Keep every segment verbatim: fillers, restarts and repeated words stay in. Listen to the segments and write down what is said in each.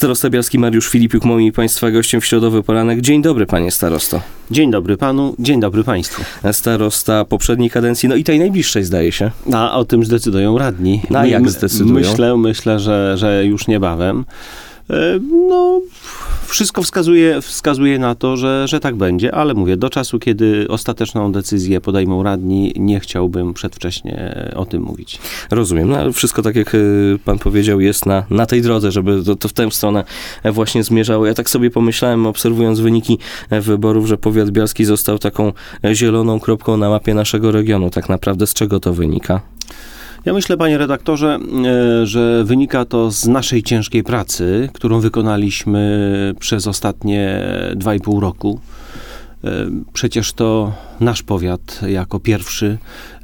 Starosta bialski Mariusz Filipiuk, moim i Państwa gościem w środowy poranek. Dzień dobry, panie starosto. Dzień dobry panu, dzień dobry państwu. Starosta poprzedniej kadencji, no i tej najbliższej, zdaje się. A o tym zdecydują radni. No a jak zdecydują? Myślę, myślę, że, że już niebawem. No, wszystko wskazuje, wskazuje na to, że, że tak będzie, ale mówię, do czasu, kiedy ostateczną decyzję podejmą radni, nie chciałbym przedwcześnie o tym mówić. Rozumiem, no ale wszystko, tak jak pan powiedział, jest na, na tej drodze, żeby to, to w tę stronę właśnie zmierzało. Ja tak sobie pomyślałem, obserwując wyniki wyborów, że powiat bialski został taką zieloną kropką na mapie naszego regionu. Tak naprawdę z czego to wynika? Ja myślę, panie redaktorze, że wynika to z naszej ciężkiej pracy, którą wykonaliśmy przez ostatnie dwa i pół roku. Przecież to nasz powiat jako pierwszy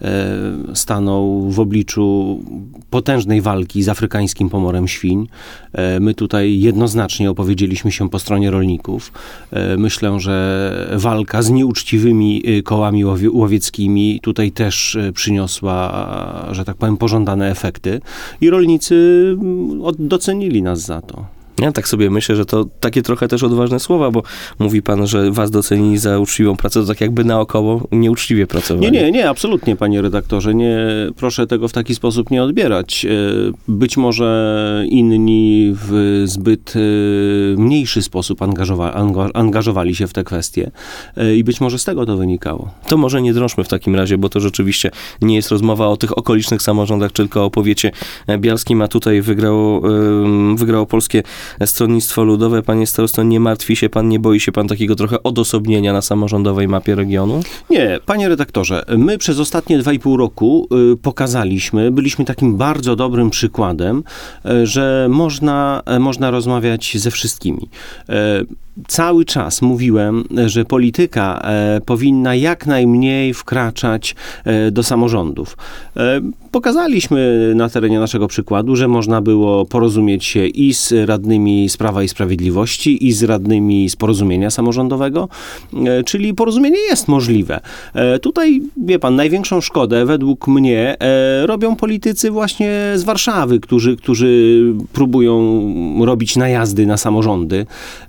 stanął w obliczu potężnej walki z afrykańskim pomorem świń. My tutaj jednoznacznie opowiedzieliśmy się po stronie rolników. Myślę, że walka z nieuczciwymi kołami łowieckimi tutaj też przyniosła, że tak powiem, pożądane efekty i rolnicy docenili nas za to. Ja tak sobie myślę, że to takie trochę też odważne słowa, bo mówi pan, że was docenili za uczciwą pracę, to tak jakby naokoło nieuczciwie pracowali. Nie, nie, nie, absolutnie, panie redaktorze. Nie, proszę tego w taki sposób nie odbierać. Być może inni w zbyt mniejszy sposób angażowa- angażowali się w te kwestie i być może z tego to wynikało. To może nie drążmy w takim razie, bo to rzeczywiście nie jest rozmowa o tych okolicznych samorządach, tylko o powiecie bialskim, a tutaj wygrało, wygrało polskie Stronnictwo Ludowe. Panie starosto, nie martwi się pan, nie boi się pan takiego trochę odosobnienia na samorządowej mapie regionu? Nie, panie redaktorze, my przez ostatnie dwa i pół roku y, pokazaliśmy, byliśmy takim bardzo dobrym przykładem, y, że można, y, można rozmawiać ze wszystkimi. Y, Cały czas mówiłem, że polityka e, powinna jak najmniej wkraczać e, do samorządów. E, pokazaliśmy na terenie naszego przykładu, że można było porozumieć się i z radnymi z Prawa i Sprawiedliwości, i z radnymi z Porozumienia Samorządowego, e, czyli porozumienie jest możliwe. E, tutaj, wie pan, największą szkodę według mnie e, robią politycy właśnie z Warszawy, którzy, którzy próbują robić najazdy na samorządy.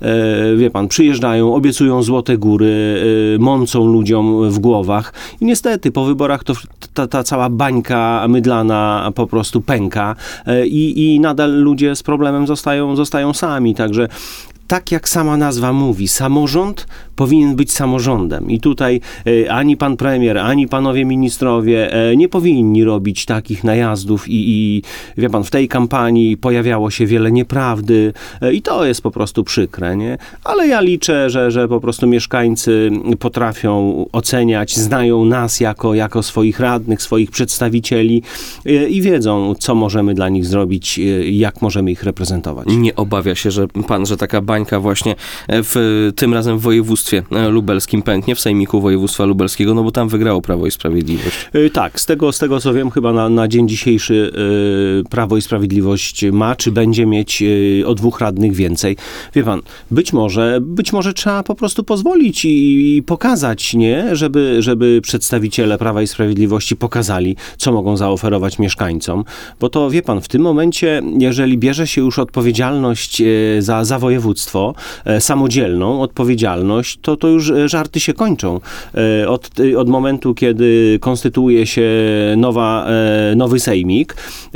E, Wie pan, przyjeżdżają, obiecują złote góry, yy, mącą ludziom w głowach i niestety po wyborach to ta, ta cała bańka mydlana po prostu pęka yy, i nadal ludzie z problemem zostają, zostają sami, także tak jak sama nazwa mówi, samorząd powinien być samorządem. I tutaj e, ani pan premier, ani panowie ministrowie e, nie powinni robić takich najazdów i, i wie pan, w tej kampanii pojawiało się wiele nieprawdy e, i to jest po prostu przykre, nie? Ale ja liczę, że, że po prostu mieszkańcy potrafią oceniać, znają nas jako, jako swoich radnych, swoich przedstawicieli e, i wiedzą, co możemy dla nich zrobić, e, jak możemy ich reprezentować. Nie obawia się, że pan, że taka bańka właśnie w tym razem w województwie lubelskim pęknie, w Sejmiku Województwa Lubelskiego, no bo tam wygrało Prawo i Sprawiedliwość. Yy, tak, z tego, z tego co wiem, chyba na, na dzień dzisiejszy yy, Prawo i Sprawiedliwość ma, czy będzie mieć yy, o dwóch radnych więcej. Wie pan, być może, być może trzeba po prostu pozwolić i, i pokazać, nie, żeby, żeby przedstawiciele Prawa i Sprawiedliwości pokazali, co mogą zaoferować mieszkańcom, bo to, wie pan, w tym momencie, jeżeli bierze się już odpowiedzialność yy, za, za województwo, samodzielną odpowiedzialność, to, to już żarty się kończą. Od, od momentu, kiedy konstytuuje się nowa, nowy sejmik,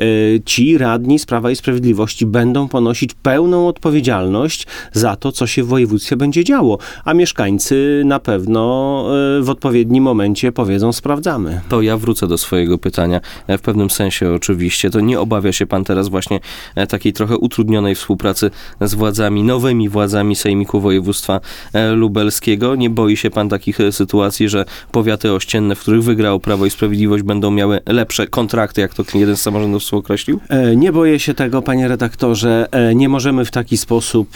ci radni z Prawa i Sprawiedliwości będą ponosić pełną odpowiedzialność za to, co się w województwie będzie działo, a mieszkańcy na pewno w odpowiednim momencie powiedzą, sprawdzamy. To ja wrócę do swojego pytania. W pewnym sensie oczywiście, to nie obawia się pan teraz właśnie takiej trochę utrudnionej współpracy z władzami, nowymi władzami Sejmiku Województwa Lubelskiego? Nie boi się pan takich sytuacji, że powiaty ościenne, w których wygrało Prawo i Sprawiedliwość, będą miały lepsze kontrakty, jak to jeden z samorządowców określił? Nie boję się tego, panie redaktorze. Nie możemy w taki sposób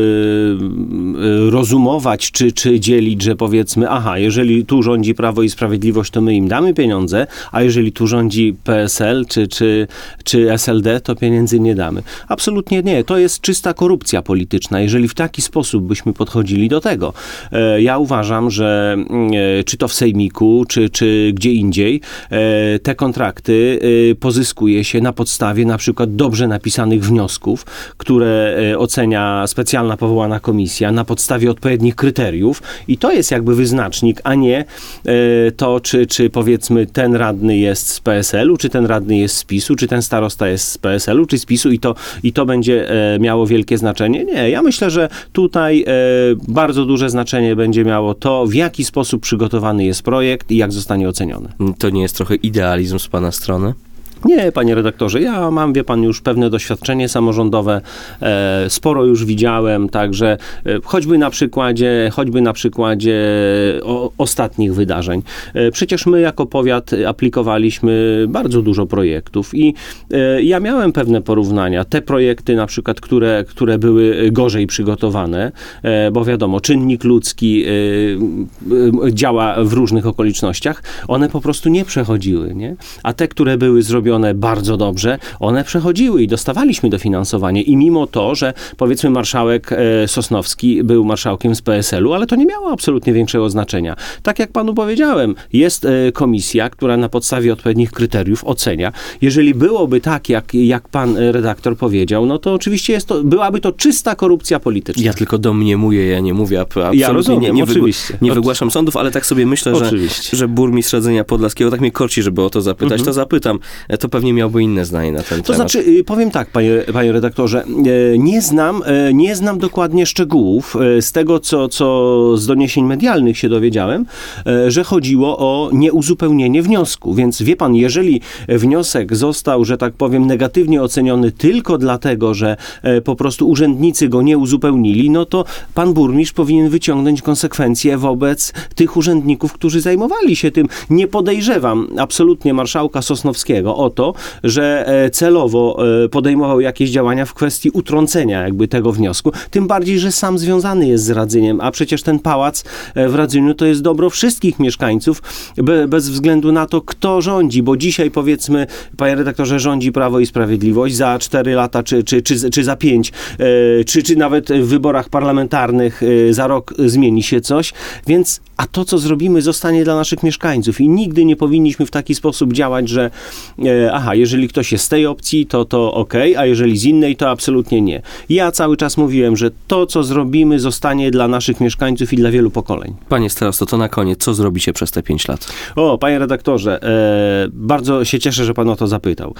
rozumować, czy, czy dzielić, że powiedzmy, aha, jeżeli tu rządzi Prawo i Sprawiedliwość, to my im damy pieniądze, a jeżeli tu rządzi P S L, czy, czy, czy S L D, to pieniędzy nie damy. Absolutnie nie. To jest czysta korupcja polityczna. Jeżeli jeżeli w taki sposób byśmy podchodzili do tego, ja uważam, że czy to w sejmiku, czy, czy gdzie indziej, te kontrakty pozyskuje się na podstawie na przykład dobrze napisanych wniosków, które ocenia specjalna powołana komisja na podstawie odpowiednich kryteriów i to jest jakby wyznacznik, a nie to, czy, czy powiedzmy ten radny jest z P S L u, czy ten radny jest z PiSu, czy ten starosta jest z P S L u, czy z PiSu i to, i to będzie miało wielkie znaczenie. Nie, ja myślę, że tutaj bardzo duże znaczenie będzie miało to, w jaki sposób przygotowany jest projekt i jak zostanie oceniony. To nie jest trochę idealizm z pana strony? Nie, panie redaktorze, ja mam, wie pan, już pewne doświadczenie samorządowe, e, sporo już widziałem, także e, choćby na przykładzie, choćby na przykładzie o, ostatnich wydarzeń. E, przecież my jako powiat aplikowaliśmy bardzo dużo projektów i e, ja miałem pewne porównania. Te projekty na przykład, które, które były gorzej przygotowane, e, bo wiadomo, czynnik ludzki e, e, działa w różnych okolicznościach, one po prostu nie przechodziły, nie? A te, które były zrobione bardzo dobrze, one przechodziły i dostawaliśmy dofinansowanie i mimo to, że powiedzmy marszałek e, Sosnowski był marszałkiem z P S L u, ale to nie miało absolutnie większego znaczenia. Tak jak panu powiedziałem, jest e, komisja, która na podstawie odpowiednich kryteriów ocenia. Jeżeli byłoby tak, jak, jak pan redaktor powiedział, no to oczywiście jest to, byłaby to czysta korupcja polityczna. Ja tylko domniemuję, ja nie mówię absolutnie, ja rozumiem, nie, nie, oczywiście. Wygł- nie wygłaszam sądów, ale tak sobie myślę, że, że burmistrz Radzenia Podlaskiego, tak mnie korci, żeby o to zapytać, mhm. to zapytam. To pewnie miałby inne zdanie na ten to temat. To znaczy, powiem tak, panie, panie redaktorze, nie znam, nie znam dokładnie szczegółów z tego, co, co z doniesień medialnych się dowiedziałem, że chodziło o nieuzupełnienie wniosku. Więc wie pan, jeżeli wniosek został, że tak powiem, negatywnie oceniony tylko dlatego, że po prostu urzędnicy go nie uzupełnili, no to pan burmistrz powinien wyciągnąć konsekwencje wobec tych urzędników, którzy zajmowali się tym. Nie podejrzewam absolutnie marszałka Sosnowskiego o to, że celowo podejmował jakieś działania w kwestii utrącenia jakby tego wniosku. Tym bardziej, że sam związany jest z Radzeniem, a przecież ten pałac w Radzeniu to jest dobro wszystkich mieszkańców, be, bez względu na to, kto rządzi, bo dzisiaj powiedzmy, panie redaktorze, rządzi Prawo i Sprawiedliwość, za cztery lata, czy, czy, czy, czy za pięć, czy, czy nawet w wyborach parlamentarnych za rok zmieni się coś, więc a to, co zrobimy, zostanie dla naszych mieszkańców i nigdy nie powinniśmy w taki sposób działać, że e, aha, jeżeli ktoś jest z tej opcji, to to okej, a jeżeli z innej, to absolutnie nie. Ja cały czas mówiłem, że to, co zrobimy, zostanie dla naszych mieszkańców i dla wielu pokoleń. Panie starosto, to na koniec, co zrobicie przez te pięć lat? O, panie redaktorze, e, bardzo się cieszę, że pan o to zapytał.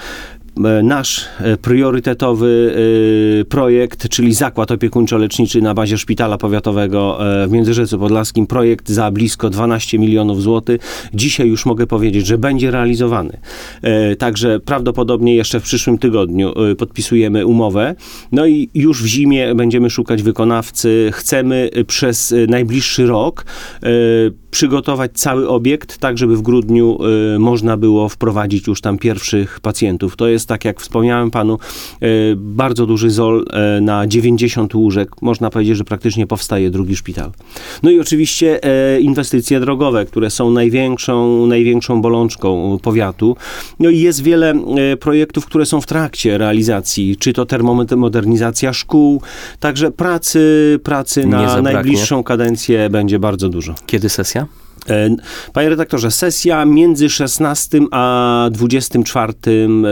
Nasz priorytetowy projekt, czyli zakład opiekuńczo-leczniczy na bazie szpitala powiatowego w Międzyrzeczu Podlaskim, projekt za blisko dwanaście milionów złotych. Dzisiaj już mogę powiedzieć, że będzie realizowany. Także prawdopodobnie jeszcze w przyszłym tygodniu podpisujemy umowę. No i już w zimie będziemy szukać wykonawcy. Chcemy przez najbliższy rok przygotować cały obiekt, tak żeby w grudniu y, można było wprowadzić już tam pierwszych pacjentów. To jest, tak jak wspomniałem panu, y, bardzo duży zol y, na dziewięćdziesiąt łóżek. Można powiedzieć, że praktycznie powstaje drugi szpital. No i oczywiście y, inwestycje drogowe, które są największą, największą bolączką powiatu. No i jest wiele y, projektów, które są w trakcie realizacji, czy to termomodernizacja szkół, także pracy, pracy na najbliższą kadencję będzie bardzo dużo. Kiedy sesja? Panie redaktorze, sesja między szesnastym a dwudziestym czwartym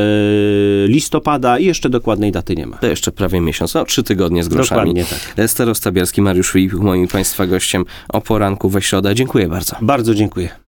listopada i jeszcze dokładnej daty nie ma. To jeszcze prawie miesiąc, no trzy tygodnie z groszami. Dokładnie tak. Starosta bielski Mariusz Filipuk, moim państwa gościem o poranku we środę. Dziękuję bardzo. Bardzo dziękuję.